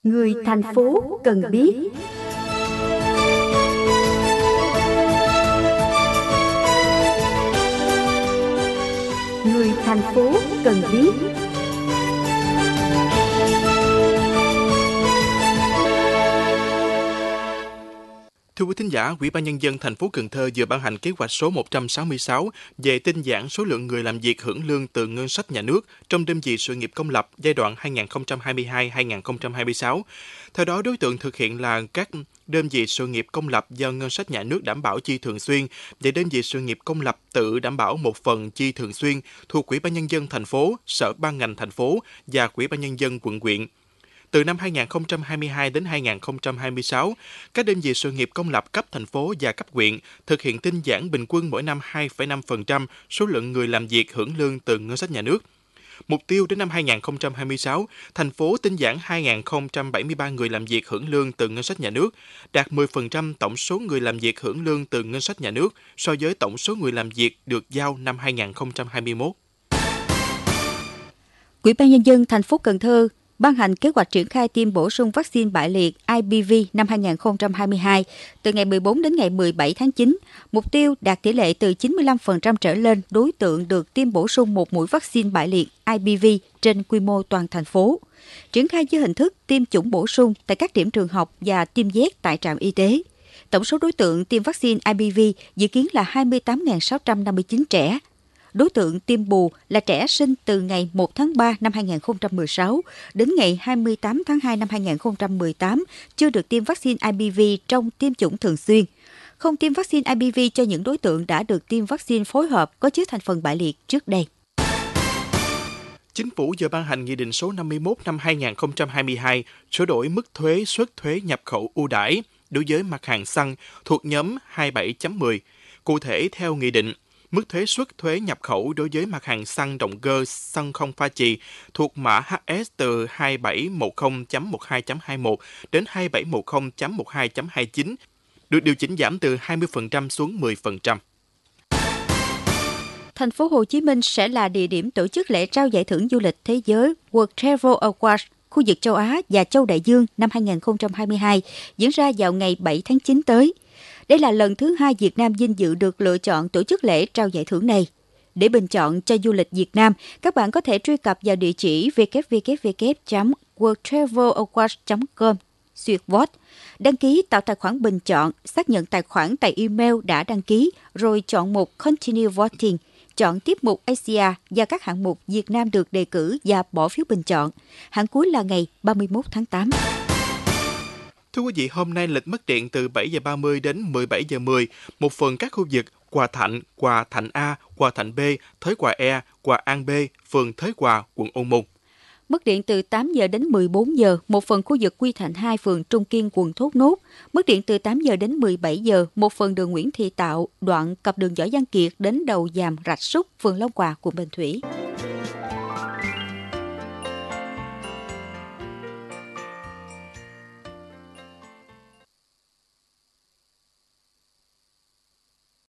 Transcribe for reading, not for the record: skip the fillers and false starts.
Người thành phố cần biết. Người thành phố cần biết. Thưa quý thính giả, Ủy ban Nhân dân thành phố Cần Thơ vừa ban hành kế hoạch số 166 về tinh giản số lượng người làm việc hưởng lương từ ngân sách nhà nước trong đơn vị sự nghiệp công lập giai đoạn 2022-2026. Theo đó, đối tượng thực hiện là các đơn vị sự nghiệp công lập do ngân sách nhà nước đảm bảo chi thường xuyên và đơn vị sự nghiệp công lập tự đảm bảo một phần chi thường xuyên thuộc Ủy ban Nhân dân thành phố, Sở ban ngành thành phố và Ủy ban Nhân dân quận huyện. Từ năm 2022 đến 2026, các đơn vị sự nghiệp công lập cấp thành phố và cấp huyện thực hiện tinh giản bình quân mỗi năm 2,5% số lượng người làm việc hưởng lương từ ngân sách nhà nước. Mục tiêu đến năm 2026, thành phố tinh giản 2.073 người làm việc hưởng lương từ ngân sách nhà nước, đạt 10% tổng số người làm việc hưởng lương từ ngân sách nhà nước so với tổng số người làm việc được giao năm 2021. Ủy ban Nhân dân thành phố Cần Thơ ban hành kế hoạch triển khai tiêm bổ sung vaccine bại liệt IPV năm 2022 từ ngày 14 đến ngày 17 tháng 9. Mục tiêu đạt tỷ lệ từ 95% trở lên đối tượng được tiêm bổ sung một mũi vaccine bại liệt IPV trên quy mô toàn thành phố. Triển khai dưới hình thức tiêm chủng bổ sung tại các điểm trường học và tiêm vét tại trạm y tế. Tổng số đối tượng tiêm vaccine IPV dự kiến là 28.659 trẻ. Đối tượng tiêm bù là trẻ sinh từ ngày 1 tháng 3 năm 2016 đến ngày 28 tháng 2 năm 2018 chưa được tiêm vaccine IPV trong tiêm chủng thường xuyên. Không tiêm vaccine IPV cho những đối tượng đã được tiêm vaccine phối hợp có chứa thành phần bại liệt trước đây. Chính phủ vừa ban hành Nghị định số 51 năm 2022 sửa đổi mức thuế suất thuế nhập khẩu ưu đãi đối với mặt hàng xăng thuộc nhóm 27.10. Cụ thể, theo Nghị định, mức thuế suất thuế nhập khẩu đối với mặt hàng xăng động cơ xăng không pha chì thuộc mã HS từ 2710.12.21 đến 2710.12.29 được điều chỉnh giảm từ 20% xuống 10%. Thành phố Hồ Chí Minh sẽ là địa điểm tổ chức lễ trao giải thưởng du lịch thế giới World Travel Awards khu vực châu Á và châu Đại Dương năm 2022 diễn ra vào ngày 7 tháng 9 tới. Đây là lần thứ 2 Việt Nam vinh dự được lựa chọn tổ chức lễ trao giải thưởng này. Để bình chọn cho du lịch Việt Nam, các bạn có thể truy cập vào địa chỉ www.worldtravelawards.com/vote, đăng ký tạo tài khoản bình chọn, xác nhận tài khoản tại email đã đăng ký, rồi chọn mục Continue Voting, chọn tiếp mục Asia và các hạng mục Việt Nam được đề cử và bỏ phiếu bình chọn. Hạn cuối là ngày 31 tháng 8. Thưa quý vị, hôm nay lịch mất điện từ 7 giờ 30 đến 17 giờ 10, một phần các khu vực Hòa Thạnh A, Hòa Thạnh B, Thới Hòa E, Hòa An B, phường Thới Hòa, quận Ô Môn. Mất điện từ 8 giờ đến 14 giờ, một phần khu vực Quy Thạnh 2, phường Trung Kiên, quận Thốt Nốt. Mất điện từ 8 giờ đến 17 giờ, một phần đường Nguyễn Thị Tạo, đoạn cặp đường Võ Văn Kiệt đến đầu Giàm Rạch Súc, phường Long Hòa, quận Bình Thủy.